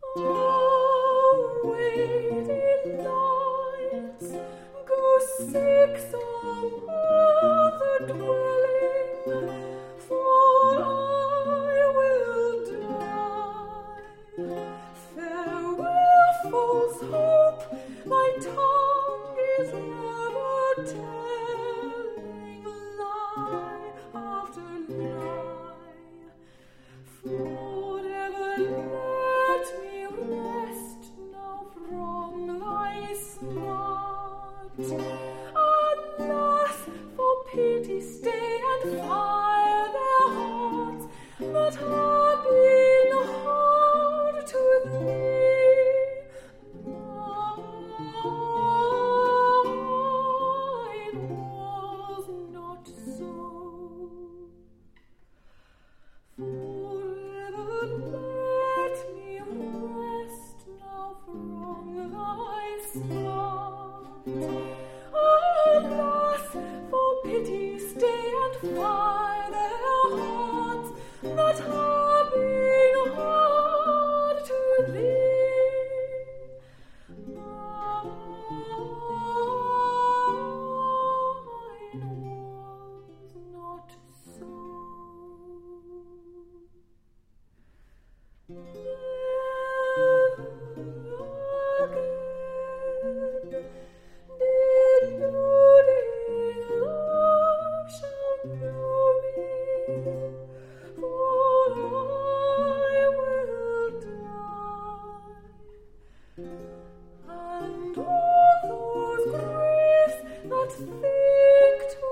Oh, waiting lights, go seek some other dwelling, for I will die. Farewell, false hope, my tongue is never telling lie after lie. Forever let me rest now from thy smart. Alas, for pity stay and fire their hearts that have been hard to thee. Mine was not so. Forever let me rest now from thy smart. Alas, for pity stay and fire their hearts that have been hard to thee. Mine was not so. And all those griefs that think to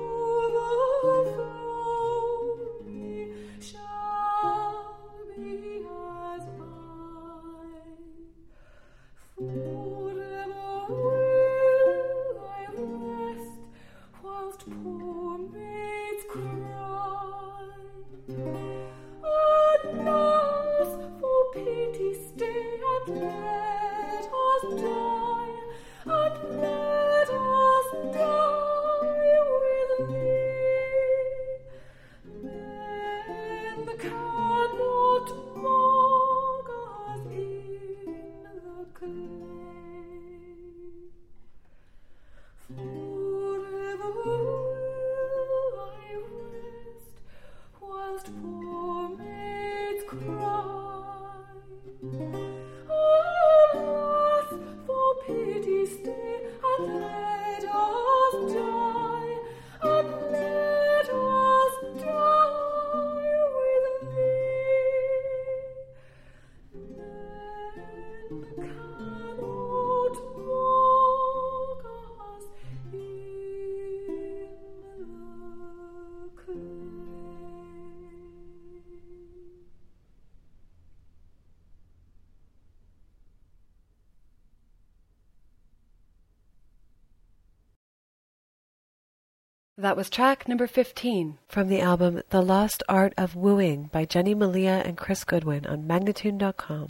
overthrow me shall be as I. Forever will I rest, whilst poor maids cry. Alas, for pity stay and let us die, and let us die with thee. Men cannot mock us in the clay. Forever will I rest, whilst poor maids cry. Alas, for pity stay and let us die, and let us die with thee. Men cannot mock us in the clay. That was track number 15 from the album The Lost Art of Wooing by Jenny Malia and Chris Goodwin on Magnatune.com.